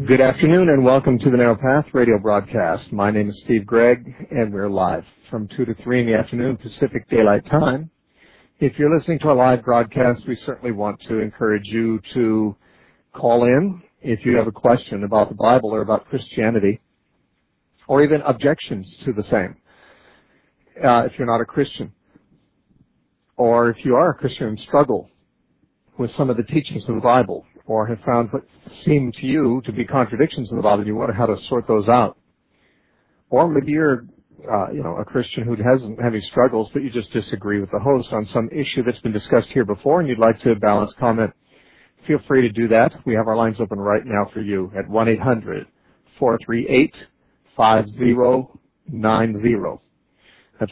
Good afternoon and welcome to the Narrow Path radio broadcast. My name is Steve Gregg and we're live from 2 to 3 in the afternoon Pacific Daylight Time. If you're listening to a live broadcast, we certainly want to encourage you to call in if you have a question about the Bible or about Christianity or even objections to the same. If you're not a Christian or if you are a Christian and struggle with some of the teachings of the Bible, or have found what seem to you to be contradictions in the Bible, and you wonder how to sort those out. Or maybe you're, a Christian who hasn't had any struggles, but you just disagree with the host on some issue that's been discussed here before, and you'd like to balance comment. Feel free to do that. We have our lines open right now for you at 1-800-438-5090. That's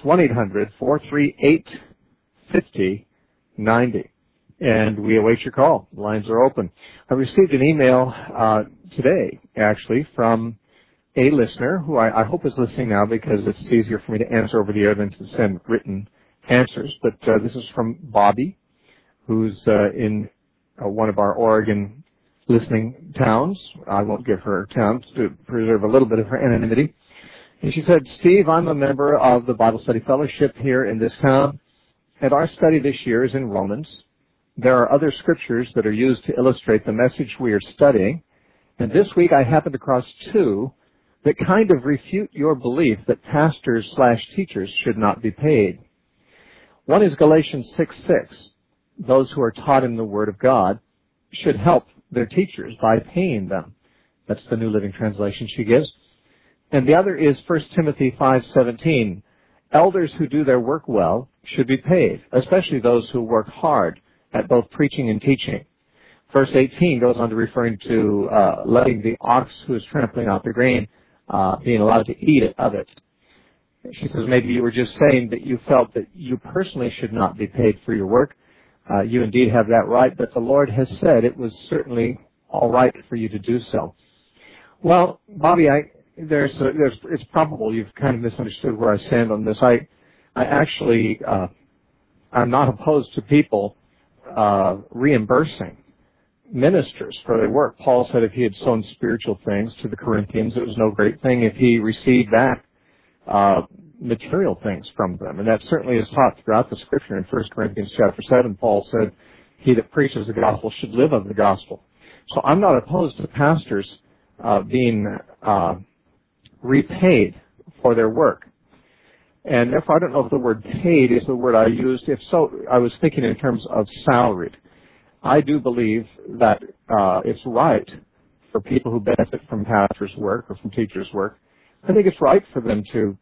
1-800-438-5090. And we await your call. The lines are open. I received an email today, actually, from a listener who I hope is listening now because it's easier for me to answer over the air than to send written answers. But this is from Bobby, who's in one of our Oregon listening towns. I won't give her town to preserve a little bit of her anonymity. And she said, Steve, I'm a member of the Bible Study Fellowship here in this town, and our study this year is in Romans. There are other scriptures that are used to illustrate the message we are studying, and this week I happened across two that kind of refute your belief that pastors/teachers should not be paid. One is Galatians 6:6. Those who are taught in the Word of God should help their teachers by paying them. That's the New Living Translation she gives. And the other is 1 Timothy 5:17. Elders who do their work well should be paid, especially those who work hard at both preaching and teaching. Verse 18 goes on to referring to letting the ox who is trampling out the grain being allowed to eat of it. She says maybe you were just saying that you felt that you personally should not be paid for your work. You indeed have that right, but the Lord has said it was certainly all right for you to do so. Well, Bobby, it's probable you've kind of misunderstood where I stand on this. I'm not opposed to people reimbursing ministers for their work. Paul said if he had sown spiritual things to the Corinthians, it was no great thing if he received back material things from them. And that certainly is taught throughout the Scripture. In 1 Corinthians chapter 7, Paul said, he that preaches the gospel should live of the gospel. So I'm not opposed to pastors being repaid for their work. And therefore, I don't know if the word paid is the word I used. If so, I was thinking in terms of salaried. I do believe that it's right for people who benefit from pastors' work or from teachers' work. I think it's right for them to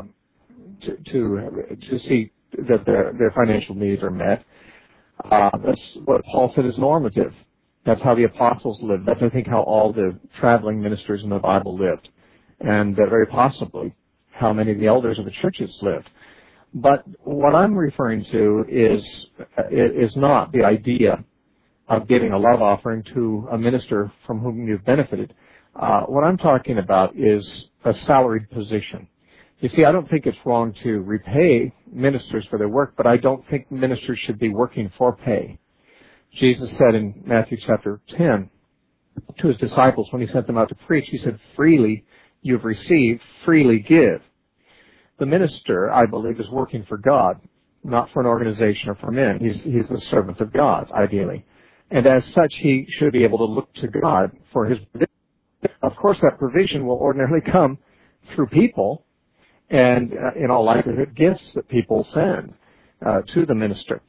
see that their financial needs are met. That's what Paul said is normative. That's how the apostles lived. That's, I think, how all the traveling ministers in the Bible lived. And very possibly how many of the elders of the churches lived. But what I'm referring to is not the idea of giving a love offering to a minister from whom you've benefited. What I'm talking about is a salaried position. You see, I don't think it's wrong to repay ministers for their work, but I don't think ministers should be working for pay. Jesus said in Matthew chapter 10 to his disciples when he sent them out to preach, he said, freely you've received, freely give. The minister, I believe, is working for God, not for an organization or for men. He's the servant of God, ideally. And as such, he should be able to look to God for his provision. Of course, that provision will ordinarily come through people and, in all likelihood, gifts that people send to the minister.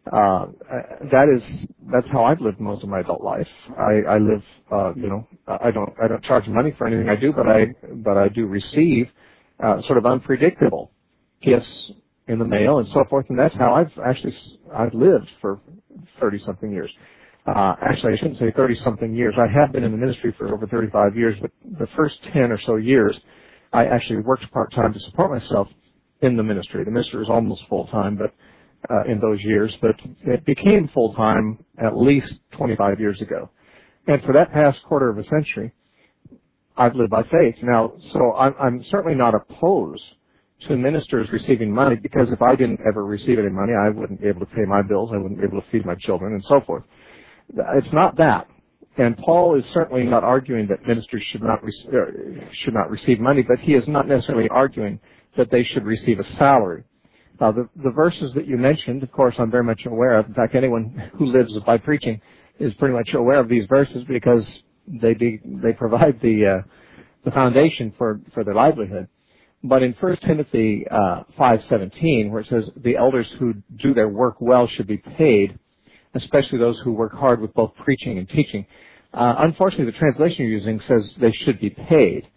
That's how I've lived most of my adult life. I live, I don't charge money for anything I do, but I do receive sort of unpredictable gifts in the mail and so forth, and that's how I've lived for 30-something years. Actually, I shouldn't say 30-something years. I have been in the ministry for over 35 years, but the first 10 or so years, I actually worked part-time to support myself in the ministry. The ministry was almost full-time, but in those years, but it became full-time at least 25 years ago. And for that past quarter of a century, I've lived by faith. Now, so I'm certainly not opposed to ministers receiving money, because if I didn't ever receive any money, I wouldn't be able to pay my bills, I wouldn't be able to feed my children, and so forth. It's not that. And Paul is certainly not arguing that ministers should not receive money, but he is not necessarily arguing that they should receive a salary. Now, the verses that you mentioned, of course, I'm very much aware of. In fact, anyone who lives by preaching is pretty much aware of these verses because they provide the foundation for their livelihood. But in 1 Timothy 5:17, where it says, the elders who do their work well should be paid, especially those who work hard with both preaching and teaching. Unfortunately, the translation you're using says they should be paid.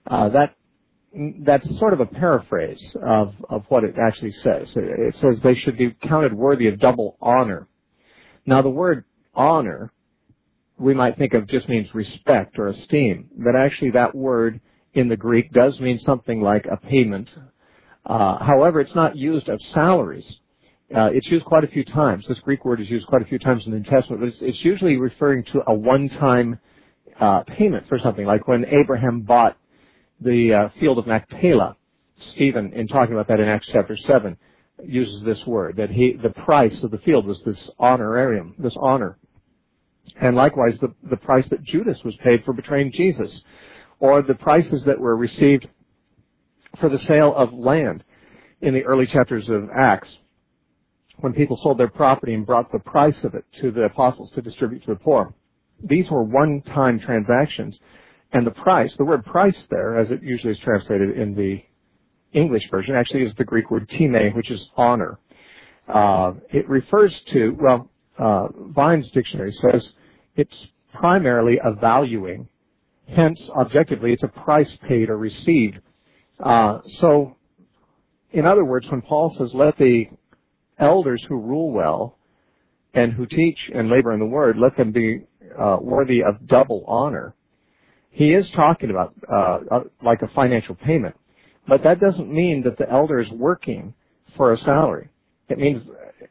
That's sort of a paraphrase of what it actually says. It says they should be counted worthy of double honor. Now, the word honor, we might think of just means respect or esteem, but actually that word in the Greek does mean something like a payment. However, it's not used of salaries. It's used quite a few times. This Greek word is used quite a few times in the New Testament, but it's usually referring to a one-time payment for something, like when Abraham bought the field of Machpelah. Stephen, in talking about that in Acts chapter 7, uses this word, that the price of the field was this honorarium, this honor. And likewise, the price that Judas was paid for betraying Jesus, or the prices that were received for the sale of land in the early chapters of Acts, when people sold their property and brought the price of it to the apostles to distribute to the poor. These were one-time transactions. And the price, the word price there, as it usually is translated in the English version, actually is the Greek word time, which is honor. It refers to, Vine's dictionary says it's primarily a valuing. Hence, objectively, it's a price paid or received. So, in other words, when Paul says, let the elders who rule well and who teach and labor in the word, let them be worthy of double honor, he is talking about like a financial payment. But that doesn't mean that the elder is working for a salary. It means,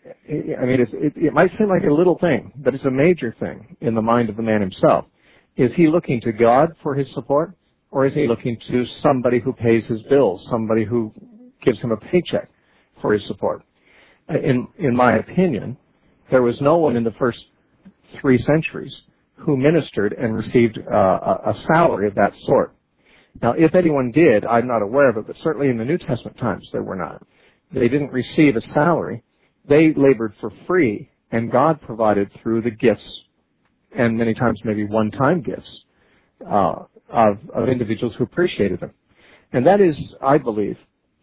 it might seem like a little thing, but it's a major thing in the mind of the man himself. Is he looking to God for his support, or is he looking to somebody who pays his bills, somebody who gives him a paycheck for his support? In my opinion, there was no one in the first 3 centuries who ministered and received a salary of that sort. Now, if anyone did, I'm not aware of it, but certainly in the New Testament times there were not. They didn't receive a salary. They labored for free, and God provided through the gifts, and many times maybe one-time gifts, of individuals who appreciated them. And that is, I believe,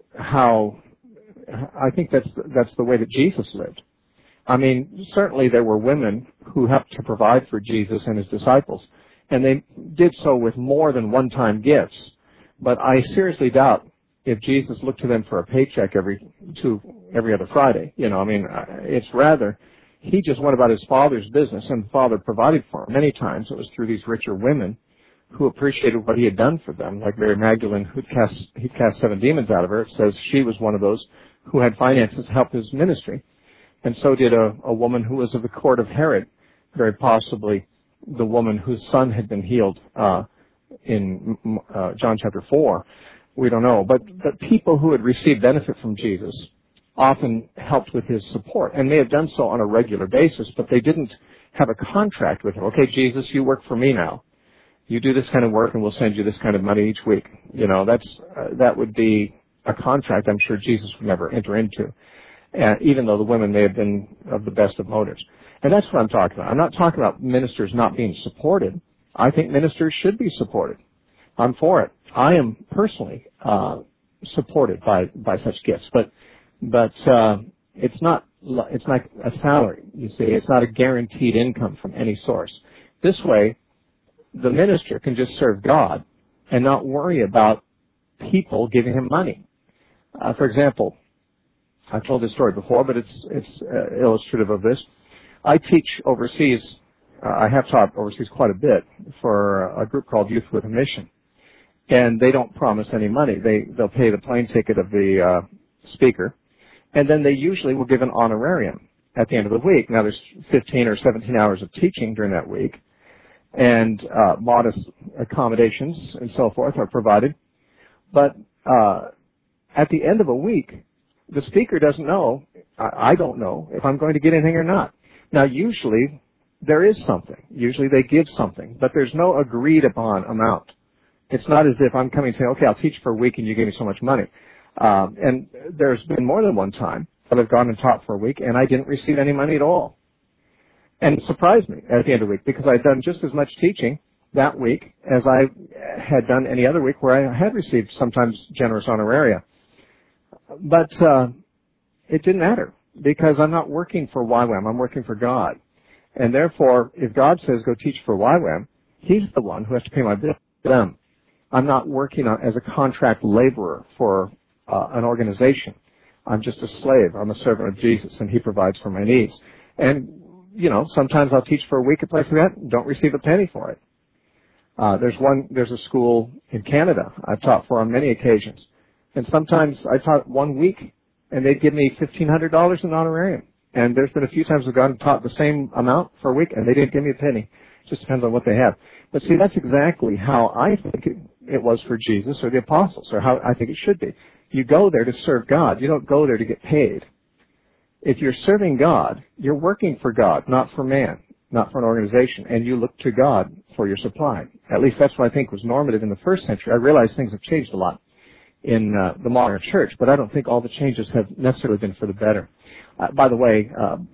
I think that's the way that Jesus lived. I mean, certainly there were women who helped to provide for Jesus and his disciples, and they did so with more than one-time gifts. But I seriously doubt if Jesus looked to them for a paycheck every other Friday. It's rather, he just went about his Father's business, and the Father provided for him. Many times it was through these richer women who appreciated what he had done for them, like Mary Magdalene, he cast 7 demons out of her. It says she was one of those who had finances to help his ministry. And so did a woman who was of the court of Herod, very possibly the woman whose son had been healed in John chapter 4. We don't know. But people who had received benefit from Jesus often helped with his support, and may have done so on a regular basis, but they didn't have a contract with him. Okay, Jesus, you work for me now. You do this kind of work, and we'll send you this kind of money each week. That would be a contract I'm sure Jesus would never enter into. Even though the women may have been of the best of motives. And that's what I'm talking about. I'm not talking about ministers not being supported. I think ministers should be supported. I'm for it. I am personally supported by such gifts, but it's not a salary. You see, it's not a guaranteed income from any source. This way, the minister can just serve God and not worry about people giving him money. For example, I've told this story before, but it's illustrative of this. I teach overseas. I have taught overseas quite a bit for a group called Youth with a Mission, and they don't promise any money. They'll pay the plane ticket of the speaker, and then they usually will give an honorarium at the end of the week. Now, there's 15 or 17 hours of teaching during that week, and modest accommodations and so forth are provided. But at the end of a week, the speaker doesn't know, I don't know, if I'm going to get anything or not. Now, usually, there is something. Usually they give something, but there's no agreed upon amount. It's not as if I'm coming and saying, okay, I'll teach for a week and you give me so much money. And there's been more than one time that I've gone and taught for a week and I didn't receive any money at all. And it surprised me at the end of the week because I'd done just as much teaching that week as I had done any other week where I had received sometimes generous honoraria. But it didn't matter because I'm not working for YWAM. I'm working for God. And therefore, if God says go teach for YWAM, He's the one who has to pay my bill to them. I'm not working as a contract laborer for an organization. I'm just a slave. I'm a servant of Jesus, and He provides for my needs. And, you know, sometimes I'll teach for a week at a place like that and don't receive a penny for it. There's a school in Canada I've taught for on many occasions. And sometimes I taught 1 week, and they'd give me $1,500 in honorarium. And there's been a few times I've gone and taught the same amount for a week, and they didn't give me a penny. It just depends on what they have. But see, that's exactly how I think it was for Jesus or the apostles, or how I think it should be. You go there to serve God. You don't go there to get paid. If you're serving God, you're working for God, not for man, not for an organization, and you look to God for your supply. At least that's what I think was normative in the first century. I realize things have changed a lot in the modern church, but I don't think all the changes have necessarily been for the better. By the way,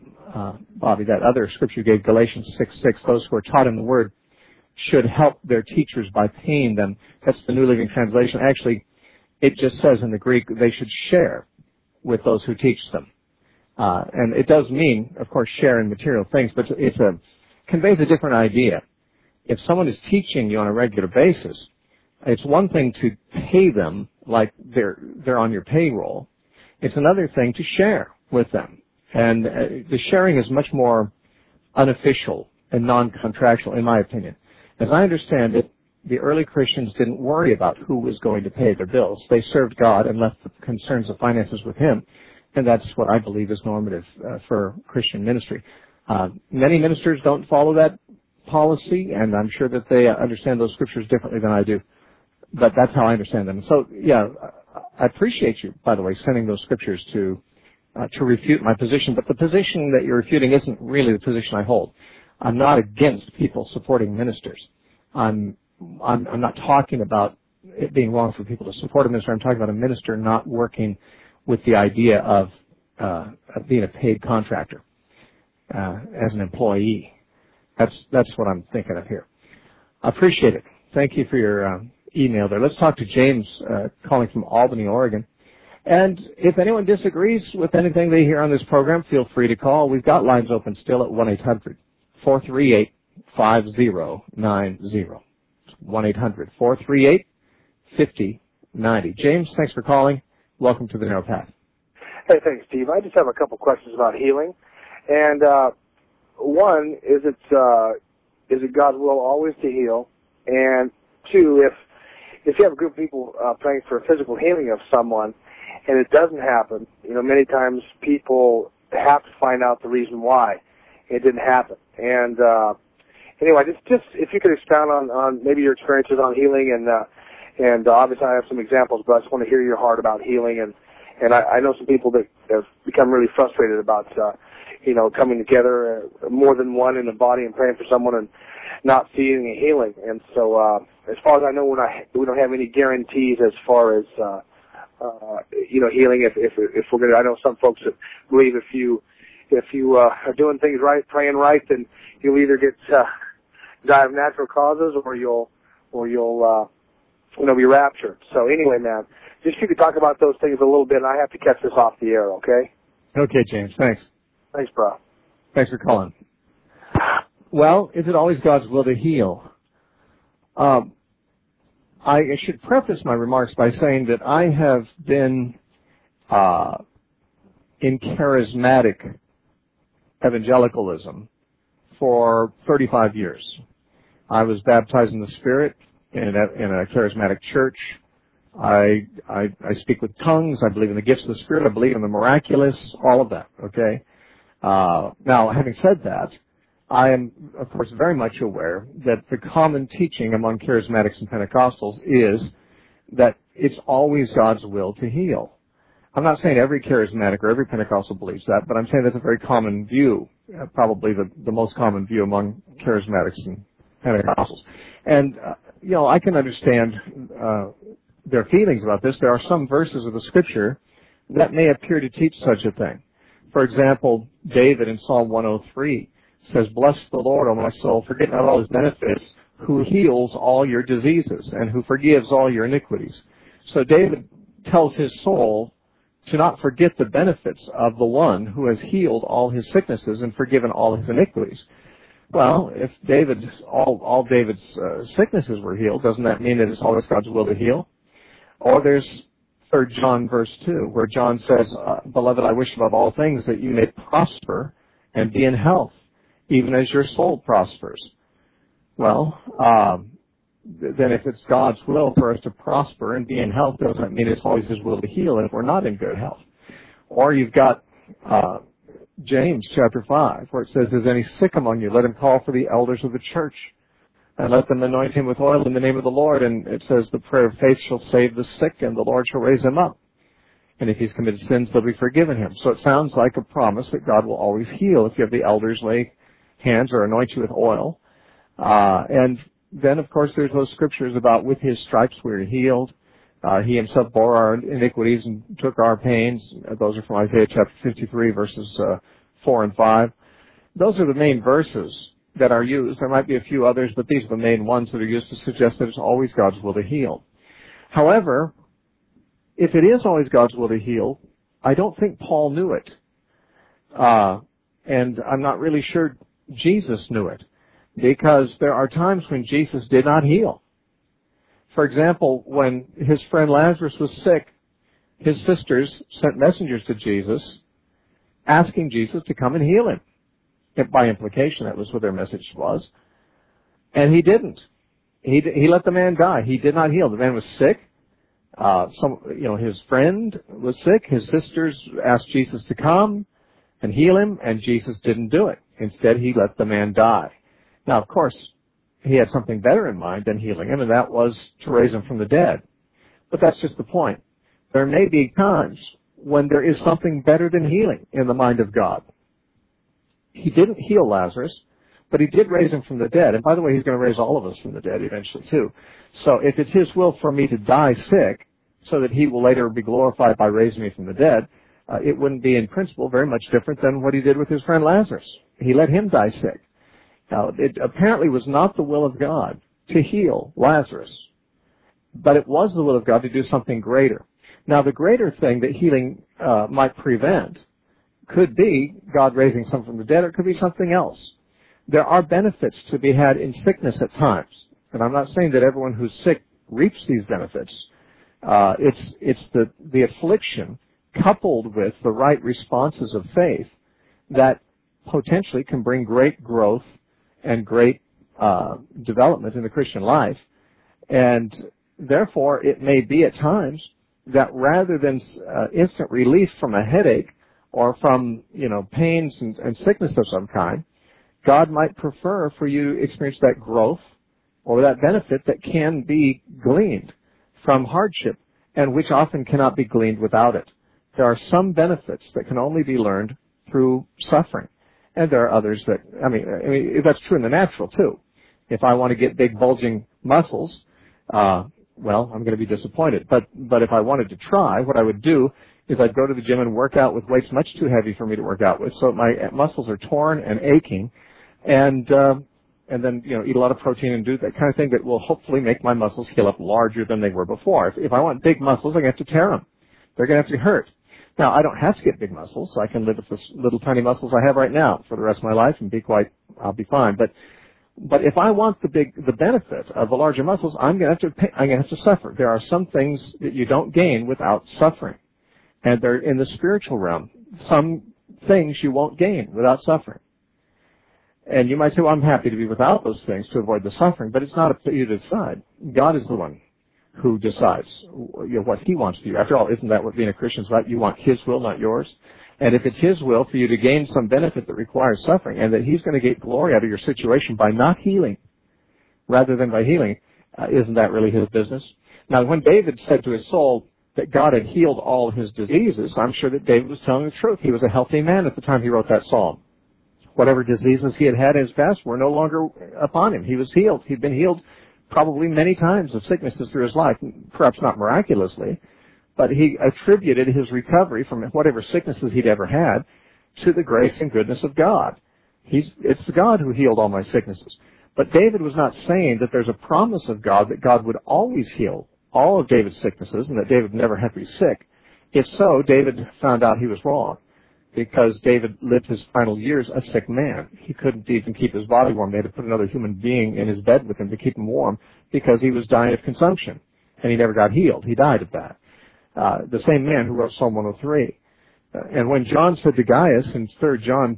Bobby, that other scripture you gave, Galatians 6:6, those who are taught in the Word should help their teachers by paying them. That's the New Living Translation. Actually, it just says in the Greek they should share with those who teach them. And it does mean, of course, share in material things, but it conveys a different idea. If someone is teaching you on a regular basis, it's one thing to pay them like they're on your payroll. It's another thing to share with them. And the sharing is much more unofficial and non-contractual, in my opinion. As I understand it, the early Christians didn't worry about who was going to pay their bills. They served God and left the concerns of finances with Him. And that's what I believe is normative for Christian ministry. Many ministers don't follow that policy, and I'm sure that they understand those scriptures differently than I do. But that's how I understand them. So, yeah, I appreciate you, by the way, sending those scriptures to refute my position. But the position that you're refuting isn't really the position I hold. I'm not against people supporting ministers. I'm not talking about it being wrong for people to support a minister. I'm talking about a minister not working with the idea of being a paid contractor as an employee. That's what I'm thinking of here. I appreciate it. Thank you for your email there. Let's talk to James calling from Albany, Oregon. And if anyone disagrees with anything they hear on this program, feel free to call. We've got lines open still at 1-800-438-5090. 1-800-438-5090. James, thanks for calling. Welcome to the Narrow Path. Hey, thanks, Steve. I just have a couple questions about healing. And one, is it God's will always to heal? And two, if you have a group of people praying for physical healing of someone and it doesn't happen, you know, many times people have to find out the reason why it didn't happen. And anyway, just if you could expound on maybe your experiences on healing, and obviously I have some examples, but I just want to hear your heart about healing. And I know some people that have become really frustrated about, coming together, more than one in the body and praying for someone and not seeing a healing. And so, as far as I know, we don't have any guarantees as far as, healing. If we're going to, I know some folks that believe if you are doing things right, praying right, then you'll either die of natural causes or you'll be raptured. So anyway, man, just if you could talk about those things a little bit, and I have to catch this off the air, okay? Okay, James. Thanks. Thanks, bro. Thanks for calling. Well, is it always God's will to heal? I should preface my remarks by saying that I have been in charismatic evangelicalism for 35 years. I was baptized in the Spirit in a charismatic church. I speak with tongues. I believe in the gifts of the Spirit. I believe in the miraculous, all of that, okay? Now, having said that, I am, of course, very much aware that the common teaching among charismatics and Pentecostals is that it's always God's will to heal. I'm not saying every charismatic or every Pentecostal believes that, but I'm saying that's a very common view probably the most common view among charismatics and Pentecostals. And, I can understand their feelings about this. There are some verses of the Scripture that may appear to teach such a thing. For example, David in Psalm 103 says, "Bless the Lord, O my soul, forget not all his benefits, who heals all your diseases and who forgives all your iniquities." So David tells his soul to not forget the benefits of the one who has healed all his sicknesses and forgiven all his iniquities. Well, if all David's sicknesses were healed, doesn't that mean that it's always God's will to heal? Or there's 3 John verse 2, where John says, "Beloved, I wish above all things that you may prosper and be in health, even as your soul prospers." Well, then if it's God's will for us to prosper and be in health, doesn't mean it's always his will to heal if we're not in good health. Or you've got James chapter 5, where it says, "Is any sick among you? Let him call for the elders of the church, and let them anoint him with oil in the name of the Lord." And it says, "The prayer of faith shall save the sick, and the Lord shall raise him up. And if he's committed sins, they'll be forgiven him." So it sounds like a promise that God will always heal if you have the elders lay hands or anoint you with oil. And then, of course, there's those scriptures about with his stripes we are healed. He himself bore our iniquities and took our pains. Those are from Isaiah chapter 53, verses 4 and 5. Those are the main verses that are used. There might be a few others, but these are the main ones that are used to suggest that it's always God's will to heal. However, if it is always God's will to heal, I don't think Paul knew it. And I'm not really sure Jesus knew it, because there are times when Jesus did not heal. For example, when his friend Lazarus was sick, his sisters sent messengers to Jesus asking Jesus to come and heal him. And by implication, that was what their message was. And he didn't. He let the man die. He did not heal. The man was sick. His friend was sick. His sisters asked Jesus to come and heal him, and Jesus didn't do it. Instead, he let the man die. Now, of course, he had something better in mind than healing him, and that was to raise him from the dead. But that's just the point. There may be times when there is something better than healing in the mind of God. He didn't heal Lazarus, but he did raise him from the dead. And by the way, he's going to raise all of us from the dead eventually, too. So if it's his will for me to die sick so that he will later be glorified by raising me from the dead, it wouldn't be in principle very much different than what he did with his friend Lazarus. He let him die sick. Now, it apparently was not the will of God to heal Lazarus, but it was the will of God to do something greater. Now, the greater thing that healing might prevent could be God raising someone from the dead, or it could be something else. There are benefits to be had in sickness at times, and I'm not saying that everyone who's sick reaps these benefits. It's the affliction coupled with the right responses of faith that potentially can bring great growth and great development in the Christian life. And therefore, it may be at times that rather than instant relief from a headache or from, pains and sickness of some kind, God might prefer for you to experience that growth or that benefit that can be gleaned from hardship, and which often cannot be gleaned without it. There are some benefits that can only be learned through suffering. And there are others that, that's true in the natural too. If I want to get big bulging muscles, I'm going to be disappointed. But if I wanted to try, what I would do is I'd go to the gym and work out with weights much too heavy for me to work out with. So my muscles are torn and aching, and then, eat a lot of protein and do that kind of thing that will hopefully make my muscles heal up larger than they were before. If I want big muscles, I'm going to have to tear them. They're going to have to hurt. Now, I don't have to get big muscles, so I can live with the little tiny muscles I have right now for the rest of my life and I'll be fine. But if I want the benefit of the larger muscles, I'm going to have to suffer. There are some things that you don't gain without suffering. And they're in the spiritual realm. Some things you won't gain without suffering. And you might say, well, I'm happy to be without those things to avoid the suffering, but it's not up to you to decide. God is the one who decides what he wants for you. After all, isn't that what being a Christian is about? You want his will, not yours. And if it's his will for you to gain some benefit that requires suffering, and that he's going to get glory out of your situation by not healing rather than by healing, isn't that really his business? Now, when David said to his soul that God had healed all his diseases, I'm sure that David was telling the truth. He was a healthy man at the time he wrote that psalm. Whatever diseases he had had in his past were no longer upon him. He was healed. He'd been healed probably many times of sicknesses through his life, perhaps not miraculously, but he attributed his recovery from whatever sicknesses he'd ever had to the grace and goodness of God. It's God who healed all my sicknesses. But David was not saying that there's a promise of God that God would always heal all of David's sicknesses and that David would never have to be sick. If so, David found out he was wrong, because David lived his final years a sick man. He couldn't even keep his body warm. They had to put another human being in his bed with him to keep him warm because he was dying of consumption, and he never got healed. He died of that. The same man who wrote Psalm 103. And when John said to Gaius in 3 John,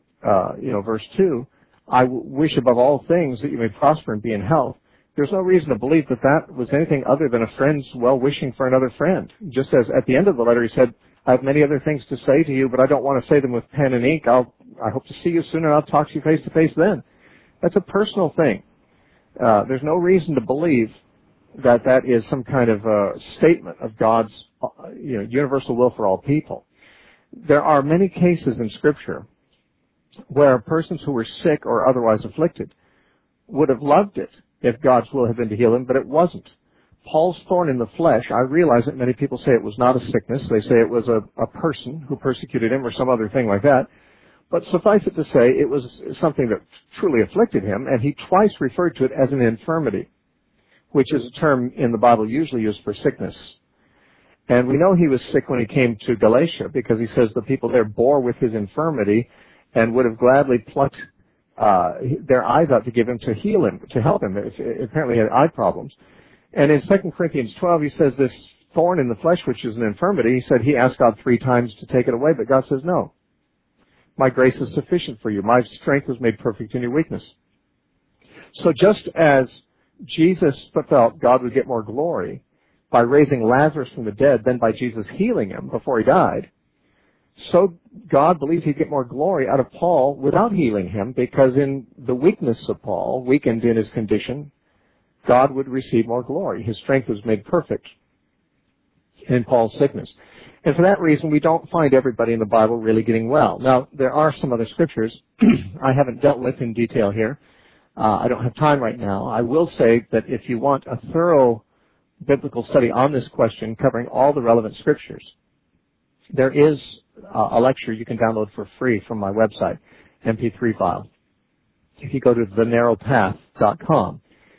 verse 2, I wish above all things that you may prosper and be in health, there's no reason to believe that that was anything other than a friend's well-wishing for another friend. Just as at the end of the letter he said, I have many other things to say to you, but I don't want to say them with pen and ink. I hope to see you soon, and I'll talk to you face to face then. That's a personal thing. There's no reason to believe that is some kind of statement of God's universal will for all people. There are many cases in Scripture where persons who were sick or otherwise afflicted would have loved it if God's will had been to heal them, but it wasn't. Paul's thorn in the flesh, I realize that many people say it was not a sickness. They say it was a person who persecuted him or some other thing like that. But suffice it to say, it was something that truly afflicted him, and he twice referred to it as an infirmity, which is a term in the Bible usually used for sickness. And we know he was sick when he came to Galatia, because he says the people there bore with his infirmity and would have gladly plucked their eyes out to give him, to heal him, to help him. Apparently he had eye problems. And in 2 Corinthians 12, he says this thorn in the flesh, which is an infirmity, he said he asked God 3 times to take it away, but God says, no. My grace is sufficient for you. My strength was made perfect in your weakness. So just as Jesus felt God would get more glory by raising Lazarus from the dead than by Jesus healing him before he died, so God believed he'd get more glory out of Paul without healing him, because in the weakness of Paul, weakened in his condition, God would receive more glory. His strength was made perfect in Paul's sickness. And for that reason, we don't find everybody in the Bible really getting well. Now, there are some other scriptures I haven't dealt with in detail here. I don't have time right now. I will say that if you want a thorough biblical study on this question covering all the relevant scriptures, there is a lecture you can download for free from my website, MP3 file. If you go to thenarrowpath.com,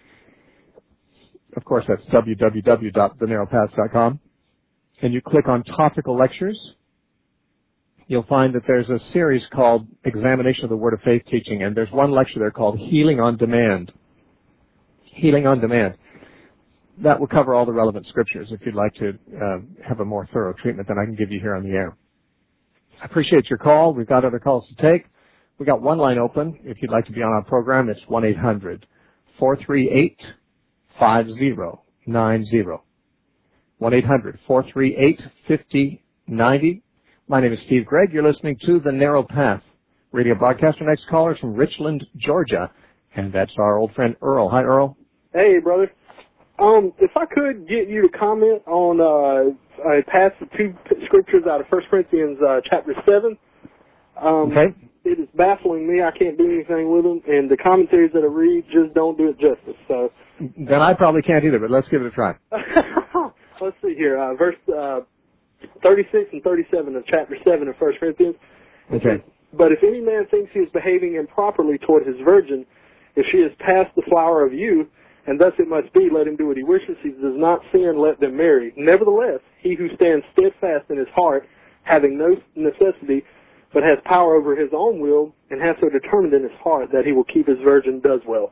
of course that's www.thenarrowpath.com, and you click on topical lectures, you'll find that there's a series called Examination of the Word of Faith Teaching, and there's one lecture there called Healing on Demand. Healing on Demand. That will cover all the relevant scriptures. If you'd like to have a more thorough treatment than I can give you here on the air. I appreciate your call. We've got other calls to take. We've got one line open. If you'd like to be on our program, it's 1-800-438-5090. 1-800-438-5090. My name is Steve Gregg. You're listening to The Narrow Path radio broadcast. Our next caller is from Richland, Georgia, and that's our old friend Earl. Hi, Earl. Hey, brother. If I could get you to comment on, I passed the 2 scriptures out of 1 Corinthians chapter 7. Okay. It is baffling me. I can't do anything with them, and the commentaries that I read just don't do it justice. So then I probably can't either, but let's give it a try. Let's see here. Verse 36 and 37 of chapter 7 of 1 Corinthians. Okay. But if any man thinks he is behaving improperly toward his virgin, if she is past the flower of youth, and thus it must be, let him do what he wishes. He does not sin, let them marry. Nevertheless, he who stands steadfast in his heart, having no necessity, but has power over his own will, and has so determined in his heart that he will keep his virgin, does well.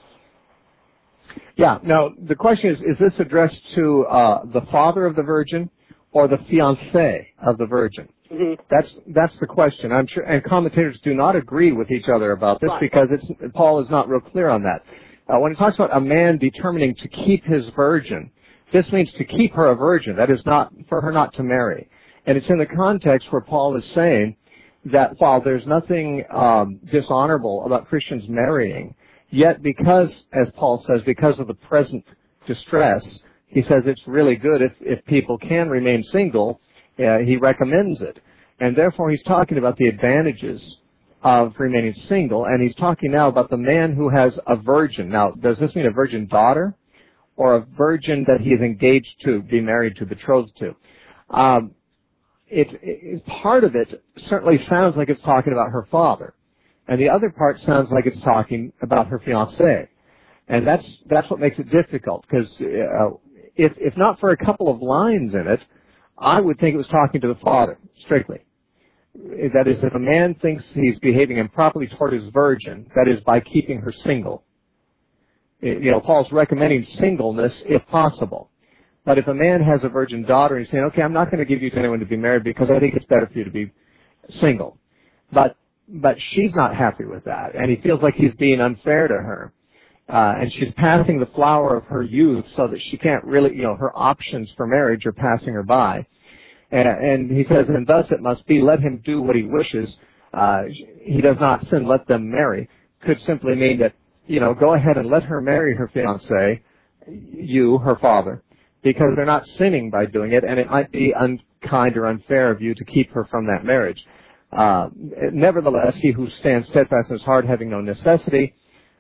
Yeah. Now, the question is this addressed to the father of the virgin or the fiancé of the virgin? Mm-hmm. That's the question. I'm sure, and commentators do not agree with each other about this, right, because Paul is not real clear on that. When he talks about a man determining to keep his virgin, this means to keep her a virgin. That is not for her not to marry. And it's in the context where Paul is saying that while there's nothing dishonorable about Christians marrying, yet because, as Paul says, because of the present distress, he says it's really good if people can remain single. He recommends it. And therefore he's talking about the advantages of remaining single, and he's talking now about the man who has a virgin. Now, does this mean a virgin daughter or a virgin that he is engaged to, be married to, betrothed to? It's part of it certainly sounds like it's talking about her father, and the other part sounds like it's talking about her fiancé, and that's what makes it difficult, because if not for a couple of lines in it, I would think it was talking to the father strictly. That is, if a man thinks he's behaving improperly toward his virgin, that is, by keeping her single. Paul's recommending singleness if possible. But if a man has a virgin daughter and he's saying, okay, I'm not going to give you to anyone to be married because I think it's better for you to be single. But she's not happy with that, and he feels like he's being unfair to her. And she's passing the flower of her youth so that she can't really, her options for marriage are passing her by. And he says, and thus it must be, let him do what he wishes. He does not sin, let them marry. Could simply mean that, go ahead and let her marry her fiancé, you, her father, because they're not sinning by doing it, and it might be unkind or unfair of you to keep her from that marriage. Nevertheless, he who stands steadfast in his heart, having no necessity,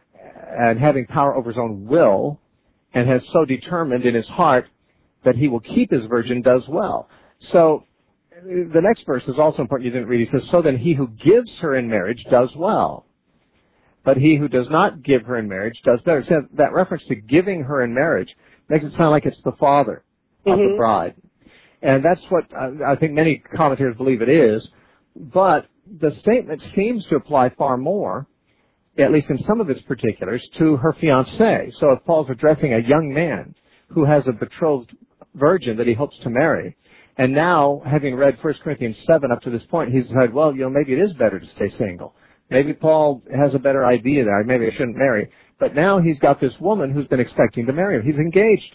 and having power over his own will, and has so determined in his heart that he will keep his virgin, does well. So the next verse is also important. You didn't read. He says, so then he who gives her in marriage does well, but he who does not give her in marriage does better. So that reference to giving her in marriage makes it sound like it's the father of the bride. And that's what I think many commentators believe it is. But the statement seems to apply far more, at least in some of its particulars, to her fiancé. So if Paul's addressing a young man who has a betrothed virgin that he hopes to marry, and now, having read 1 Corinthians 7 up to this point, he's decided, well, maybe it is better to stay single. Maybe Paul has a better idea there. Maybe I shouldn't marry. But now he's got this woman who's been expecting to marry him. He's engaged.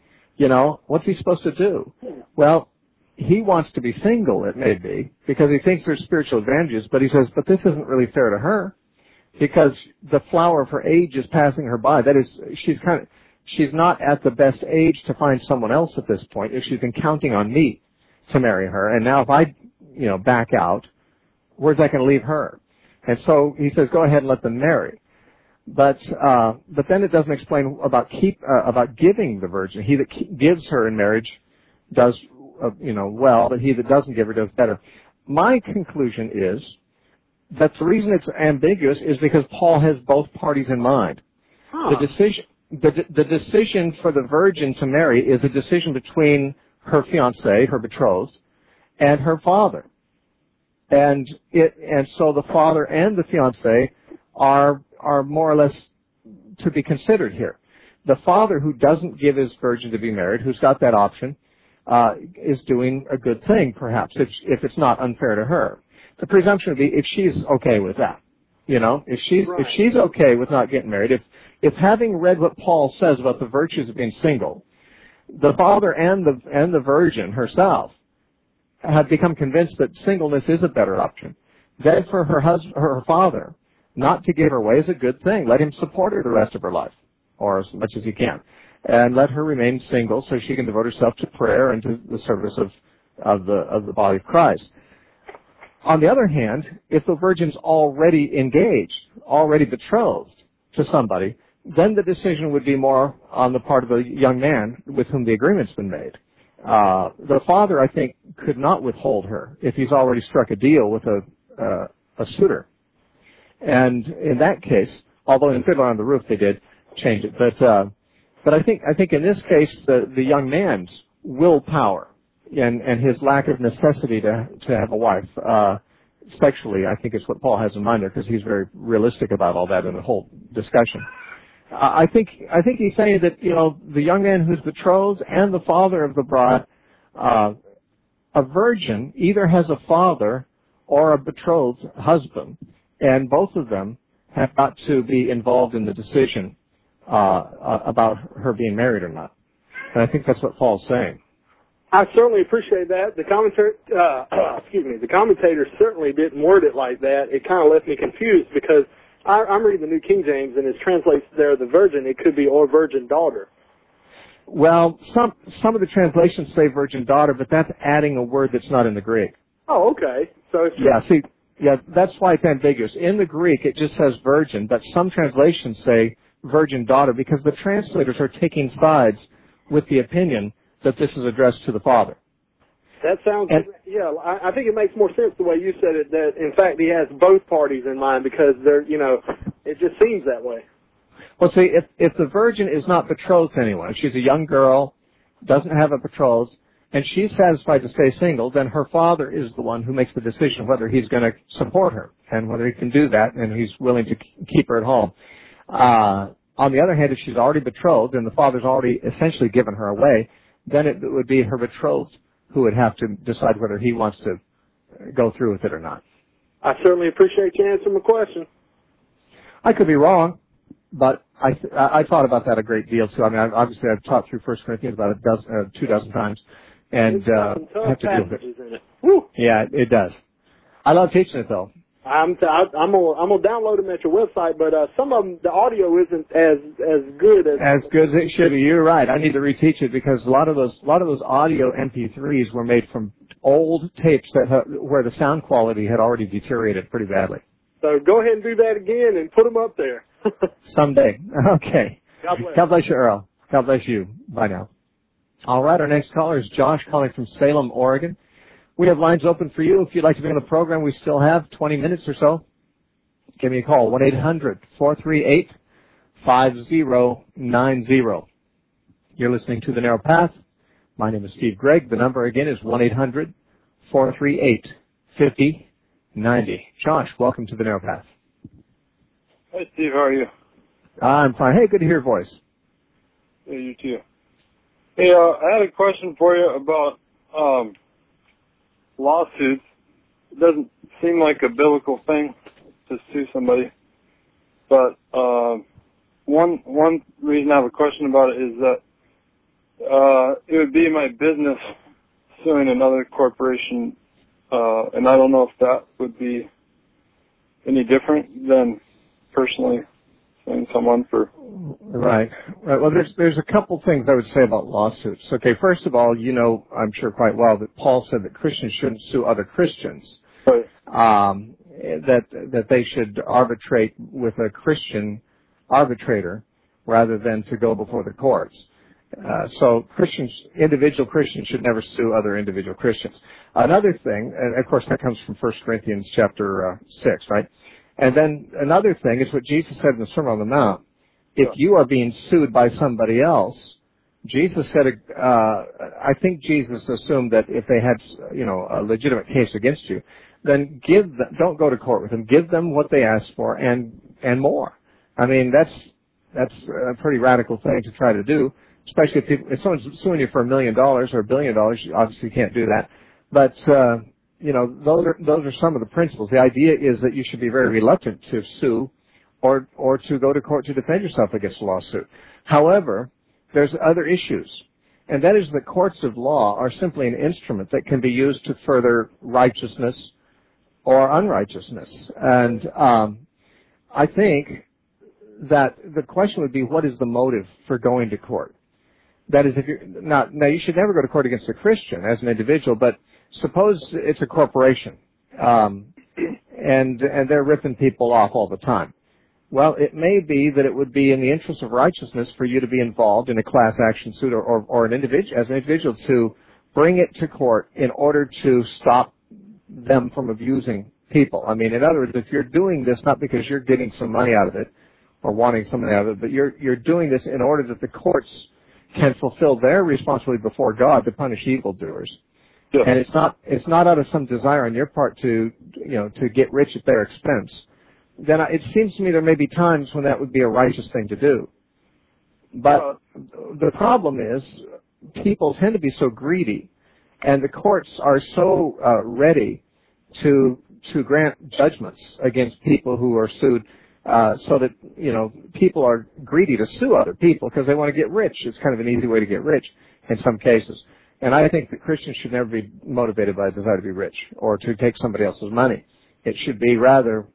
What's he supposed to do? Well, he wants to be single, it may be, because he thinks there's spiritual advantages, but he says, but this isn't really fair to her, because the flower of her age is passing her by. That is, she's not at the best age to find someone else at this point if she's been counting on me to marry her. And now if I, back out, where's that going to leave her? And so he says, go ahead and let them marry. But then it doesn't explain about giving the virgin. He that gives her in marriage does, well, but he that doesn't give her does better. My conclusion is that the reason it's ambiguous is because Paul has both parties in mind. The decision for the virgin to marry is a decision between her fiancé, her betrothed, and her father. And so the father and the fiancé are more or less to be considered here. The father who doesn't give his virgin to be married, who's got that option, is doing a good thing, perhaps, if it's not unfair to her. The presumption would be if she's okay with that. If she's okay with not getting married, if having read what Paul says about the virtues of being single, the father and the virgin herself have become convinced that singleness is a better option, then for her father not to give her away is a good thing. Let him support her the rest of her life, or as much as he can, and let her remain single so she can devote herself to prayer and to the service of the body of Christ. On the other hand, if the virgin's already engaged, already betrothed to somebody, then the decision would be more on the part of the young man with whom the agreement's been made. The father, I think, could not withhold her if he's already struck a deal with a suitor. And in that case, although in Fiddler on the Roof they did change it, but I think in this case the young man's willpower and his lack of necessity to have a wife sexually, I think is what Paul has in mind there, because he's very realistic about all that in the whole discussion. I think he's saying that the young man who's betrothed and the father of the bride, a virgin either has a father or a betrothed husband, and both of them have got to be involved in the decision about her being married or not. And I think that's what Paul's saying. I certainly appreciate that. The commentator certainly didn't word it like that. It kind of left me confused because I'm reading the New King James, and it translates there the virgin. It could be or virgin daughter. Well, some of the translations say virgin daughter, but that's adding a word that's not in the Greek. Oh, okay. So it's Yeah, that's why it's ambiguous. In the Greek, it just says virgin, but some translations say virgin daughter because the translators are taking sides with the opinion that this is addressed to the father. That sounds, I think it makes more sense the way you said it, that in fact he has both parties in mind because they're, it just seems that way. Well, see, if the virgin is not betrothed to anyone, she's a young girl, doesn't have a betrothed, and she's satisfied to stay single, then her father is the one who makes the decision whether he's going to support her and whether he can do that and he's willing to keep her at home. On the other hand, if she's already betrothed and the father's already essentially given her away, then it would be her betrothed who would have to decide whether he wants to go through with it or not. I certainly appreciate you answering my question. I could be wrong, but I thought about that a great deal too. I mean, obviously I've taught through 1 Corinthians about 2 times. And I have to deal with it. In it. Woo. Yeah, it does. I love teaching it though. I'm gonna download them at your website, but some of them the audio isn't as good as it should be. You're right. I need to reteach it because a lot of those audio MP3s were made from old tapes where the sound quality had already deteriorated pretty badly. So go ahead and do that again and put them up there. Someday. Okay. God bless. God bless you, Earl. God bless you. Bye now. All right, our next caller is Josh calling from Salem, Oregon. We have lines open for you. If you'd like to be on the program, we still have 20 minutes or so. Give me a call, 1-800-438-5090. You're listening to The Narrow Path. My name is Steve Gregg. The number again is 1-800-438-5090. Josh, welcome to The Narrow Path. Hi, Steve. How are you? I'm fine. Hey, good to hear your voice. Yeah, you too. Hey, I had a question for you about lawsuits. It doesn't seem like a biblical thing to sue somebody, but one reason I have a question about it is that it would be my business suing another corporation, and I don't know if that would be any different than personally suing someone for. Right. Well, there's a couple things I would say about lawsuits. Okay, first of all, I'm sure quite well that Paul said that Christians shouldn't sue other Christians. Right. That they should arbitrate with a Christian arbitrator rather than to go before the courts. So individual Christians should never sue other individual Christians. Another thing, and of course that comes from 1 Corinthians chapter 6, right? And then another thing is what Jesus said in the Sermon on the Mount. If you are being sued by somebody else, Jesus said, I think Jesus assumed that if they had, a legitimate case against you, then don't go to court with them. Give them what they asked for and more. I mean, that's a pretty radical thing to try to do, especially if someone's suing you for $1 million or $1 billion, you obviously can't do that. But, those are some of the principles. The idea is that you should be very reluctant to sue or to go to court to defend yourself against a lawsuit. However, there's other issues, and that is that courts of law are simply an instrument that can be used to further righteousness or unrighteousness. And I think that the question would be, what is the motive for going to court? That is, if you're not, now you should never go to court against a Christian as an individual, but suppose it's a corporation, and they're ripping people off all the time. Well, it may be that it would be in the interest of righteousness for you to be involved in a class action suit or an individual to bring it to court in order to stop them from abusing people. I mean, in other words, if you're doing this not because you're getting some money out of it or wanting some money out of it, but you're doing this in order that the courts can fulfill their responsibility before God to punish evildoers. Yeah. And it's not out of some desire on your part to get rich at their expense. Then it seems to me there may be times when that would be a righteous thing to do. But the problem is people tend to be so greedy, and the courts are so ready to grant judgments against people who are sued, so that people are greedy to sue other people because they want to get rich. It's kind of an easy way to get rich in some cases. And I think that Christians should never be motivated by a desire to be rich or to take somebody else's money. It should be rather,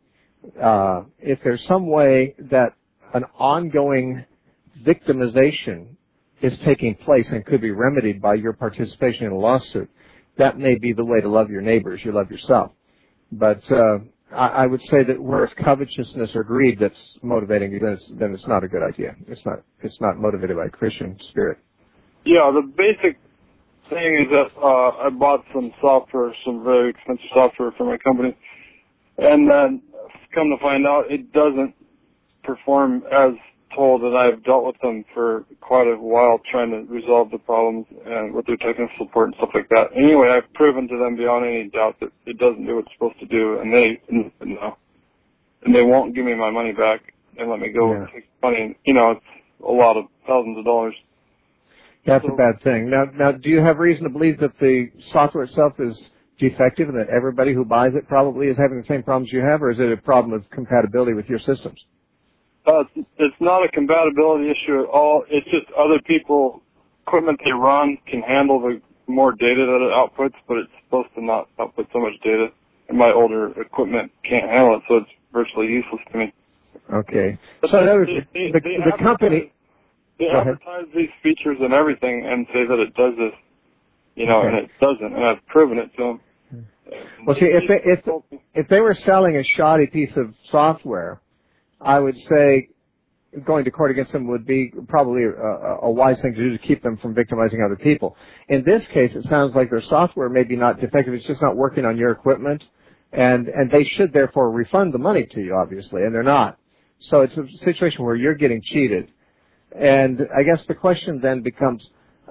if there's some way that an ongoing victimization is taking place and could be remedied by your participation in a lawsuit, that may be the way to love your neighbors, you love yourself. But I would say that where it's covetousness or greed that's motivating you, then it's not a good idea. It's not motivated by a Christian spirit. Yeah, the basic thing is that I bought some software, some very expensive software for my company, and then come to find out it doesn't perform as told, and I've dealt with them for quite a while trying to resolve the problems and with their technical support and stuff like that. Anyway, I've proven to them beyond any doubt that it doesn't do what it's supposed to do, and they won't give me my money back and let me go and take money. It's a lot of thousands of dollars. That's a bad thing. Now, do you have reason to believe that the software itself is defective and that everybody who buys it probably is having the same problems you have, or is it a problem of compatibility with your systems? It's not a compatibility issue at all. It's just other people, equipment they run can handle the more data that it outputs, but it's supposed to not output so much data. And my older equipment can't handle it, so it's virtually useless to me. Okay. So in other words, the company... They advertise these features and everything and say that it does this, and it doesn't, and I've proven it to them. Well, see, if they were selling a shoddy piece of software, I would say going to court against them would be probably a wise thing to do to keep them from victimizing other people. In this case, it sounds like their software may be not defective, it's just not working on your equipment, and they should therefore refund the money to you, obviously, and they're not. So it's a situation where you're getting cheated. And I guess the question then becomes,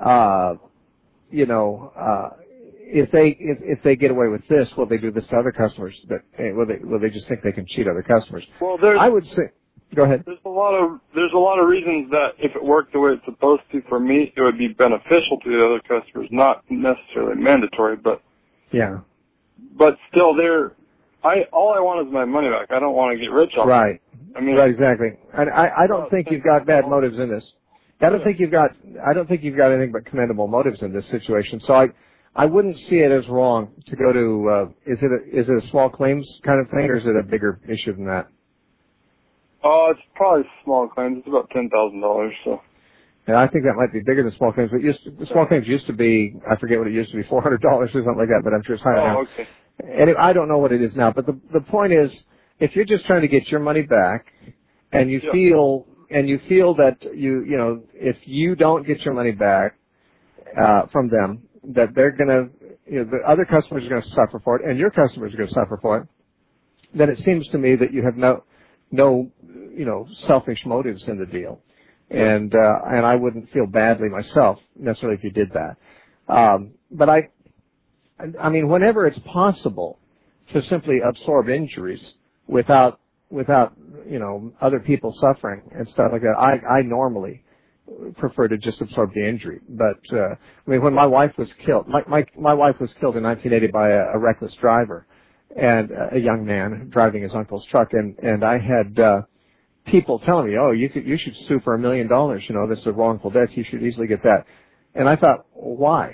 if they get away with this, will they do this to other customers? Will they just think they can cheat other customers? Well, I would say, go ahead. There's a lot of reasons that if it worked the way it's supposed to for me, it would be beneficial to the other customers, not necessarily mandatory, but yeah. But still, all I want is my money back. I don't want to get rich off it. Right. Right, exactly. And I don't think you've got bad motives in this. I don't think you've got anything but commendable motives in this situation. So I wouldn't see it as wrong to go to, is it a small claims kind of thing, or is it a bigger issue than that? It's probably small claims. It's about $10,000, so. Yeah, I think that might be bigger than small claims. But small claims used to be, I forget what it used to be, $400 or something like that, but I'm sure it's higher now. Okay. And I don't know what it is now, but the point is, if you're just trying to get your money back, and you feel that if you don't get your money back from them, that they're gonna, the other customers are gonna suffer for it, and your customers are gonna suffer for it, then it seems to me that you have no selfish motives in the deal, and I wouldn't feel badly myself necessarily if you did that, but I mean, whenever it's possible to simply absorb injuries without other people suffering and stuff like that, I normally prefer to just absorb the injury. But I mean, when my wife was killed, my wife was killed in 1980 by a reckless driver and a young man driving his uncle's truck, and I had people telling me, "Oh, you should sue for $1 million. This is a wrongful death. You should easily get that." And I thought, why?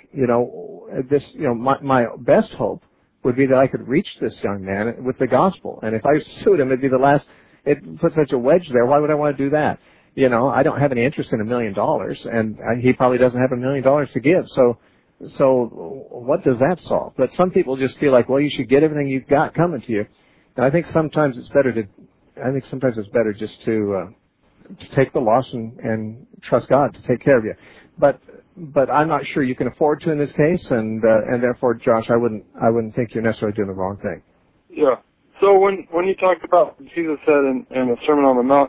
My best hope would be that I could reach this young man with the gospel. And if I sued him, it put such a wedge there. Why would I want to do that? I don't have any interest in $1 million, and he probably doesn't have $1 million to give. So what does that solve? But some people just feel like, well, you should get everything you've got coming to you. And I think sometimes it's better just to take the loss and trust God to take care of you. But I'm not sure you can afford to in this case, and therefore, Josh, I wouldn't think you're necessarily doing the wrong thing. Yeah. So when you talked about what Jesus said in the Sermon on the Mount,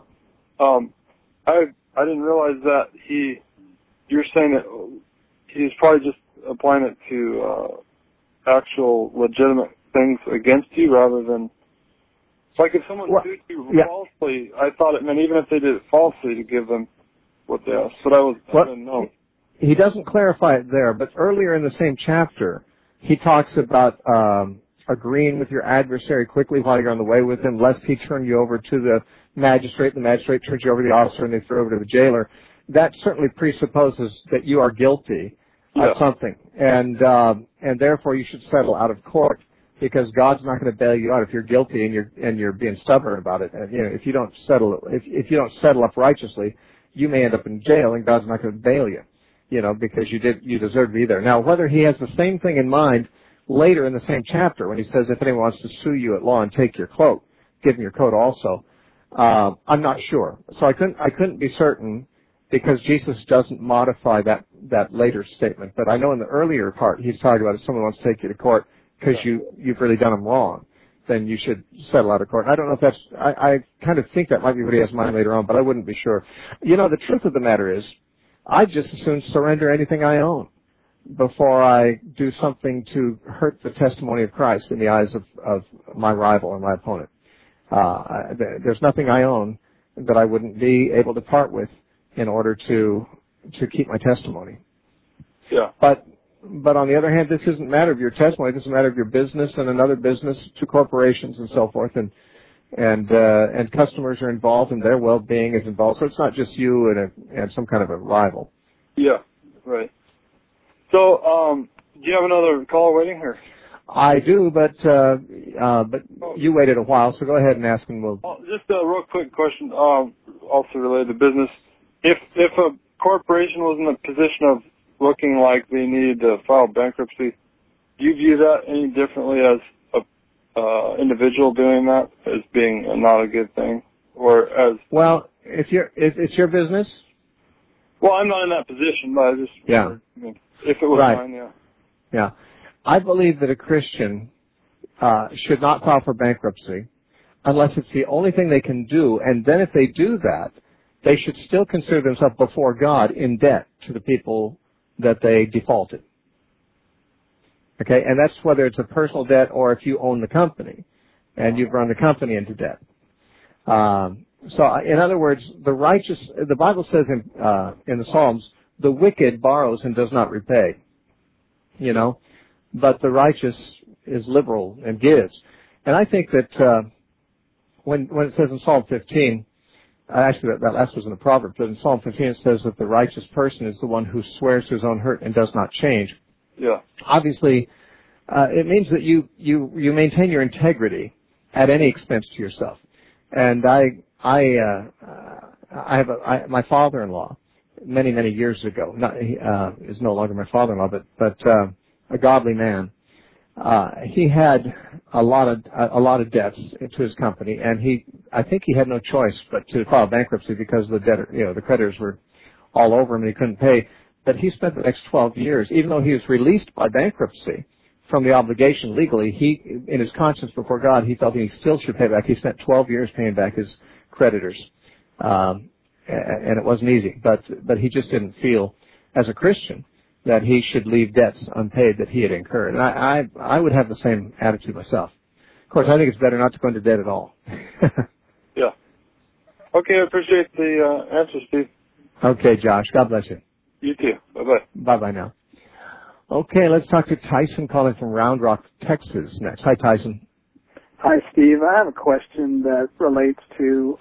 I didn't realize that you're saying that he's probably just applying it to actual legitimate things against you rather than, like if someone sued you falsely, I thought it meant even if they did it falsely to give them what they asked, but I didn't know. He doesn't clarify it there, but earlier in the same chapter, he talks about agreeing with your adversary quickly while you're on the way with him, lest he turn you over to the magistrate turns you over to the officer, and they throw you over to the jailer. That certainly presupposes that you are guilty of something, and therefore you should settle out of court, because God's not going to bail you out if you're guilty and you're being stubborn about it. And, if you don't settle up righteously, you may end up in jail, and God's not going to bail you. Because you deserve to be there. Now, whether he has the same thing in mind later in the same chapter when he says, if anyone wants to sue you at law and take your cloak, give him your coat also. I'm not sure. So I couldn't be certain because Jesus doesn't modify that later statement. But I know in the earlier part he's talking about if someone wants to take you to court because you've really done them wrong, then you should settle out of court. I don't know if that's, I kind of think that might be what he has in mind later on, but I wouldn't be sure. You know, the truth of the matter is, I just as soon surrender anything I own before I do something to hurt the testimony of Christ in the eyes of my rival or my opponent. There's nothing I own that I wouldn't be able to part with in order to keep my testimony. Yeah. But on the other hand, this isn't a matter of your testimony. This is a matter of your business and another business, two corporations and so forth, and customers are involved and their well-being is involved. So it's not just you and some kind of a rival. Yeah, right. So, do you have another call waiting here? I do, but you waited a while, so go ahead and ask, and we'll. Just a real quick question, also related to business. If a corporation was in a position of looking like they needed to file bankruptcy, do you view that any differently as a individual doing that as being not a good thing, or as? Well, if it's your business. Well, I'm not in that position, but I just. Yeah. I mean, if it was mine, yeah. Yeah. I believe that a Christian should not file for bankruptcy unless it's the only thing they can do, and then if they do that, they should still consider themselves before God in debt to the people that they defaulted. Okay, and that's whether it's a personal debt or if you own the company and you've run the company into debt. So, in other words, the Bible says in the Psalms, the wicked borrows and does not repay. You know, but the righteous is liberal and gives. And I think that when it says in Psalm 15, actually that last was in the Proverbs, but in Psalm 15 it says that the righteous person is the one who swears to his own hurt and does not change. Yeah. Obviously, it means that you maintain your integrity at any expense to yourself. And my father-in-law, many years ago, is no longer my father-in-law, but a godly man. He had a lot of debts to his company, and I think he had no choice but to file bankruptcy because the creditors were all over him and he couldn't pay. But he spent the next 12 years, even though he was released by bankruptcy from the obligation legally, in his conscience before God, he felt he still should pay back. He spent 12 years paying back his creditors. And it wasn't easy, but he just didn't feel, as a Christian, that he should leave debts unpaid that he had incurred. And I would have the same attitude myself. Of course, I think it's better not to go into debt at all. Yeah. Okay, I appreciate the answer, Steve. Okay, Josh. God bless you. You too. Bye-bye. Bye-bye now. Okay, let's talk to Tyson calling from Round Rock, Texas next. Hi, Tyson. Hi, Steve. I have a question that relates to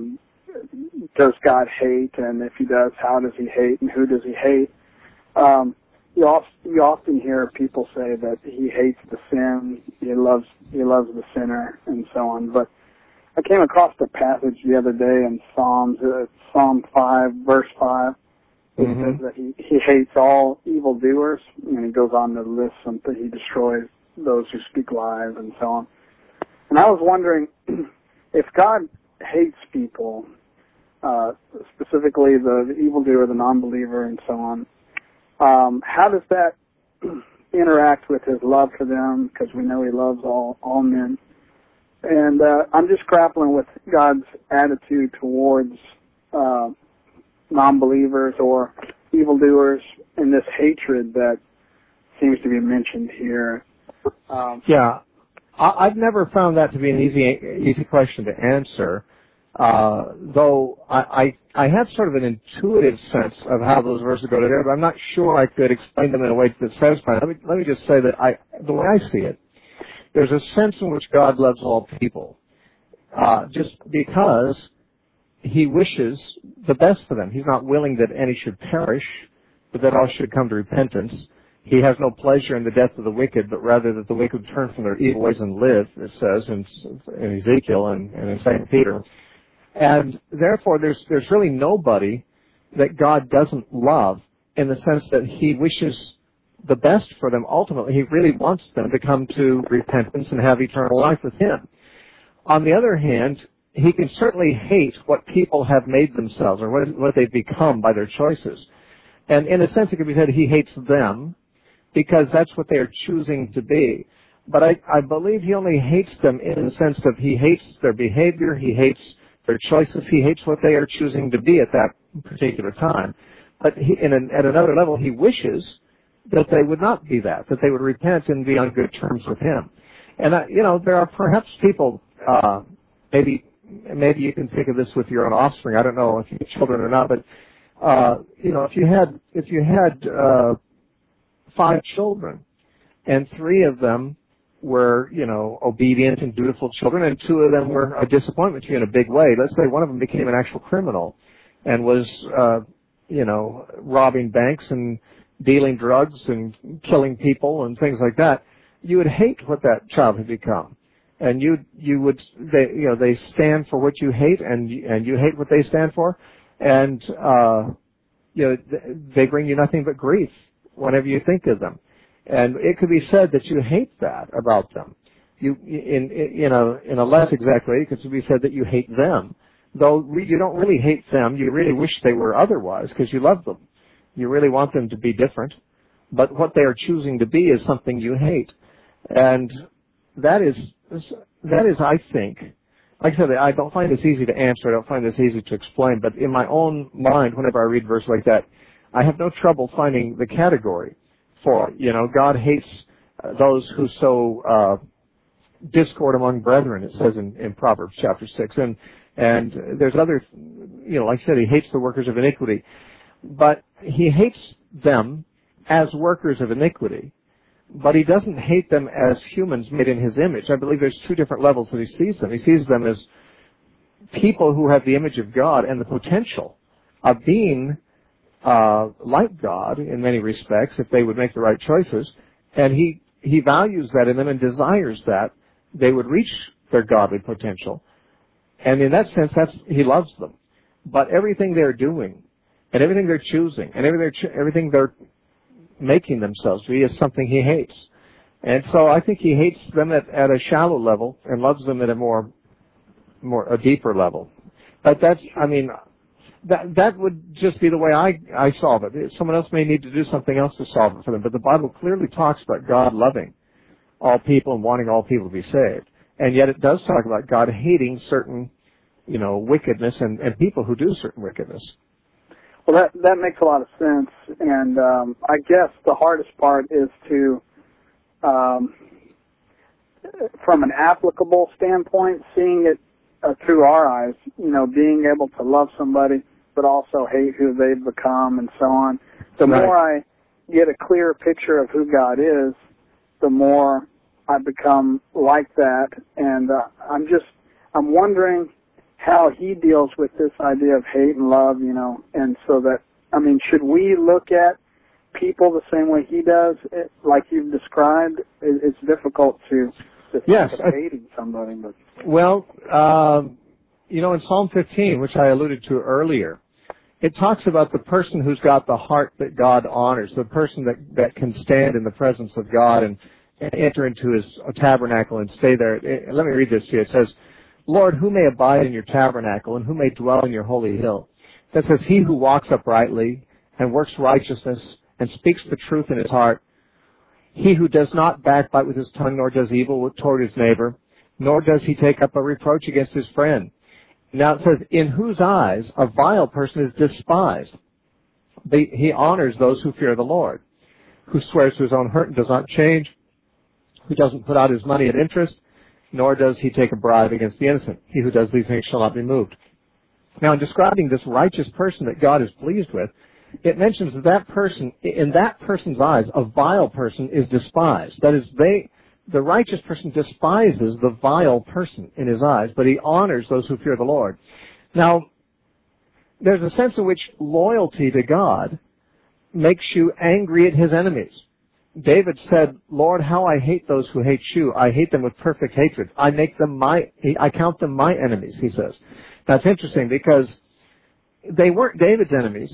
does God hate, and if he does, how does he hate, and who does he hate? You often hear people say that he hates the sin, he loves the sinner, and so on. But I came across a passage the other day in Psalm 5, verse 5. It says that he hates all evildoers, and he goes on to list something. He destroys those who speak lies, and so on. And I was wondering, if God hates people, specifically the evildoer, the non-believer, and so on, how does that interact with his love for them? Because we know he loves all men. And I'm just grappling with God's attitude towards non-believers or evildoers and this hatred that seems to be mentioned here. Yeah, I've never found that to be an easy question to answer. Though I have sort of an intuitive sense of how those verses go together, but I'm not sure I could explain them in a way that's satisfying. Let me just say that the way I see it, there's a sense in which God loves all people, just because he wishes the best for them. He's not willing that any should perish, but that all should come to repentance. He has no pleasure in the death of the wicked, but rather that the wicked turn from their evil ways and live, it says in Ezekiel and in 2 Peter. And therefore, there's really nobody that God doesn't love in the sense that he wishes the best for them ultimately. He really wants them to come to repentance and have eternal life with him. On the other hand, he can certainly hate what people have made themselves or what they've become by their choices. And in a sense, it could be said he hates them because that's what they are choosing to be. But I believe he only hates them in the sense of he hates their behavior, he hates their choices, he hates what they are choosing to be at that particular time. But at another level, he wishes that they would not be that they would repent and be on good terms with him. And, there are perhaps people, maybe you can think of this with your own offspring. I don't know if you have children or not, but, if you had 5 children and 3 of them were, obedient and dutiful children, and 2 of them were a disappointment to you in a big way. Let's say one of them became an actual criminal and was, robbing banks and dealing drugs and killing people and things like that. You would hate what that child had become, and they stand for what you hate, and you hate what they stand for, and they bring you nothing but grief whenever you think of them. And it could be said that you hate that about them. In a less exact way, it could be said that you hate them. Though you don't really hate them, you really wish they were otherwise because you love them. You really want them to be different. But what they are choosing to be is something you hate. And that is, I think, like I said, I don't find this easy to answer. I don't find this easy to explain. But in my own mind, whenever I read a verse like that, I have no trouble finding the category for it. God hates those who sow discord among brethren, it says in Proverbs chapter 6. And there's other, like I said, he hates the workers of iniquity. But he hates them as workers of iniquity. But he doesn't hate them as humans made in his image. I believe there's 2 different levels that he sees them. He sees them as people who have the image of God and the potential of being like God in many respects if they would make the right choices. And he values that in them and desires that they would reach their godly potential. And in that sense, he loves them. But everything they're doing and everything they're choosing and everything they're making themselves be is something he hates. And so I think he hates them at a shallow level and loves them at a deeper level. But that would just be the way I solve it. Someone else may need to do something else to solve it for them. But the Bible clearly talks about God loving all people and wanting all people to be saved. And yet it does talk about God hating certain, wickedness and people who do certain wickedness. Well, that makes a lot of sense. And I guess the hardest part is to, from an applicable standpoint, seeing it through our eyes, being able to love somebody but also hate who they've become and so on. The more I get a clearer picture of who God is, the more I become like that. And I'm wondering how he deals with this idea of hate and love, and so that, should we look at people the same way he does, like you've described? It's difficult to think of hating somebody. But well, in Psalm 15, which I alluded to earlier, it talks about the person who's got the heart that God honors, the person that can stand in the presence of God and enter into his tabernacle and stay there. Let me read this to you. It says, Lord, who may abide in your tabernacle and who may dwell in your holy hill? That says, he who walks uprightly and works righteousness and speaks the truth in his heart, he who does not backbite with his tongue nor does evil toward his neighbor, nor does he take up a reproach against his friend. Now it says, in whose eyes a vile person is despised. He honors those who fear the Lord, who swears to his own hurt and does not change, who doesn't put out his money at interest, nor does he take a bribe against the innocent. He who does these things shall not be moved. Now, in describing this righteous person that God is pleased with, it mentions that person, in that person's eyes, a vile person is despised. That is, the righteous person despises the vile person in his eyes, but he honors those who fear the Lord. Now, there's a sense in which loyalty to God makes you angry at his enemies. David said, Lord, how I hate those who hate you. I hate them with perfect hatred. I count them my enemies, he says. That's interesting because they weren't David's enemies,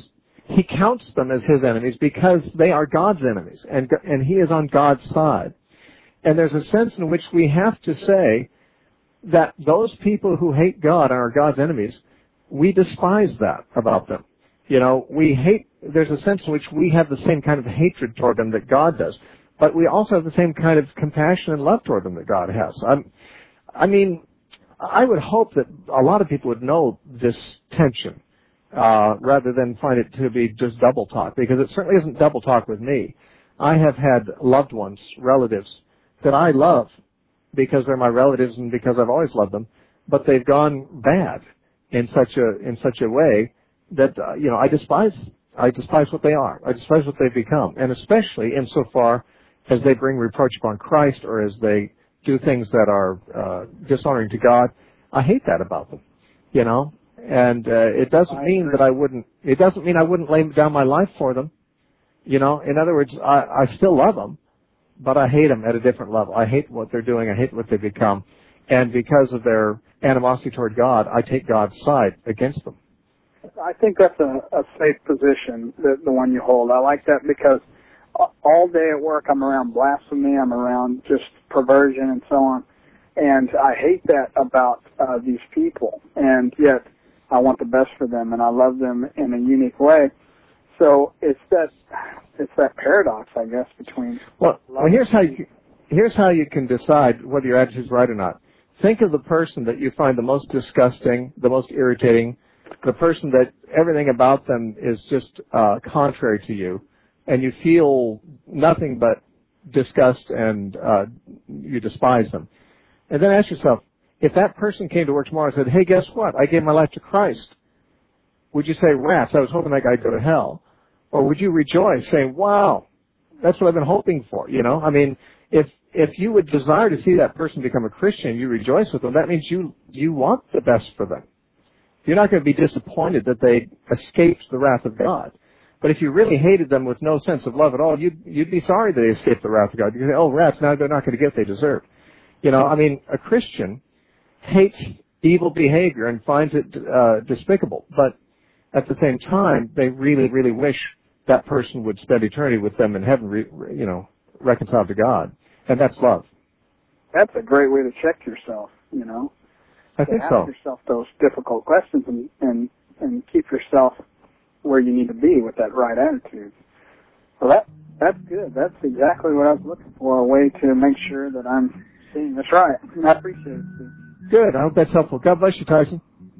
he counts them as his enemies because they are God's enemies, and he is on God's side. And there's a sense in which we have to say that those people who hate God and are God's enemies, we despise that about them. You know, there's a sense in which we have the same kind of hatred toward them that God does, but we also have the same kind of compassion and love toward them that God has. I mean, I would hope that a lot of people would know this tension, rather than find it to be just double talk, because it certainly isn't double talk with me. I have had loved ones, relatives, that I love because they're my relatives and because I've always loved them, but they've gone bad in such a way that I despise what they are. I despise what they've become, and especially insofar as they bring reproach upon Christ or as they do things that are dishonoring to God. I hate that about them, you know. And it doesn't mean that I wouldn't. It doesn't mean I wouldn't lay down my life for them, you know. In other words, I still love them, but I hate them at a different level. I hate what they're doing. I hate what they've become, and because of their animosity toward God, I take God's side against them. I think that's a safe position, the one you hold. I like that because all day at work I'm around blasphemy, I'm around just perversion and so on, and I hate that about these people, and yet I want the best for them, and I love them in a unique way. So it's that paradox, I guess, between. Well, here's how you can decide whether your attitude's right or not. Think of the person that you find the most disgusting, the most irritating, the person that everything about them is just contrary to you, and you feel nothing but disgust and you despise them. And then ask yourself, if that person came to work tomorrow and said, hey, guess what? I gave my life to Christ. Would you say, rats, I was hoping that guy'd go to hell? Or would you rejoice, saying, wow, that's what I've been hoping for, you know? I mean, if you would desire to see that person become a Christian, you rejoice with them, that means you want the best for them. You're not going to be disappointed that they escaped the wrath of God. But if you really hated them with no sense of love at all, you'd be sorry that they escaped the wrath of God. You'd say, oh, rats, now they're not going to get what they deserve. You know, I mean, a Christian hates evil behavior and finds it despicable, but at the same time, they really, really wish that person would spend eternity with them in heaven, reconciled to God, and that's love. That's a great way to check yourself, you know. I think so. Ask yourself those difficult questions and keep yourself where you need to be with that right attitude. Well, that's good. That's exactly what I was looking for, a way to make sure that I'm seeing this right. And I appreciate it, Steve. Good. I hope that's helpful. God bless you, Tyson.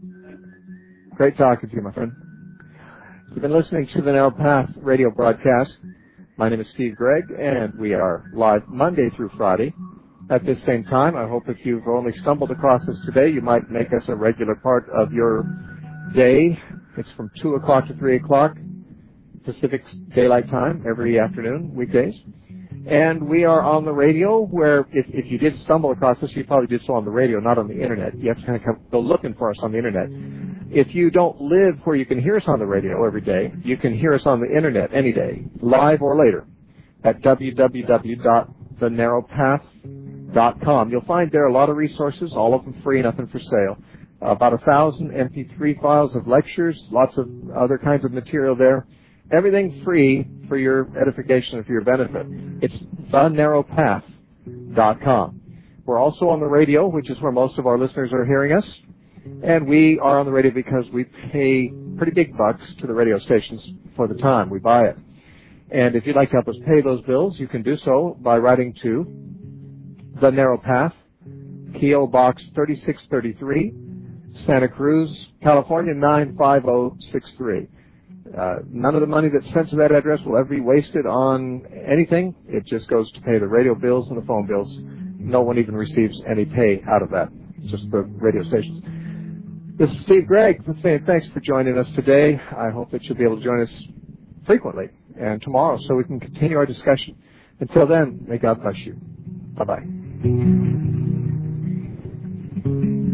Great talking to you, my friend. You've been listening to the Narrow Path radio broadcast. My name is Steve Gregg, and we are live Monday through Friday at this same time. I hope if you've only stumbled across us today, you might make us a regular part of your day. It's from 2 o'clock to 3 o'clock Pacific Daylight Time every afternoon, weekdays. And we are on the radio where if you did stumble across us, you probably did so on the radio, not on the Internet. You have to kind of go looking for us on the Internet. If you don't live where you can hear us on the radio every day, you can hear us on the Internet any day, live or later, at www.thenarrowpath.com. You'll find there a lot of resources, all of them free, nothing for sale. About 1,000 MP3 files of lectures, lots of other kinds of material there. Everything free for your edification and for your benefit. It's thenarrowpath.com. We're also on the radio, which is where most of our listeners are hearing us. And we are on the radio because we pay pretty big bucks to the radio stations for the time. We buy it. And if you'd like to help us pay those bills, you can do so by writing to The Narrow Path, P.O. Box 3633, Santa Cruz, California 95063. None of the money that's sent to that address will ever be wasted on anything. It just goes to pay the radio bills and the phone bills. No one even receives any pay out of that, just the radio stations. This is Steve Gregg saying thanks for joining us today. I hope that you'll be able to join us frequently and tomorrow so we can continue our discussion. Until then, may God bless you. Bye-bye.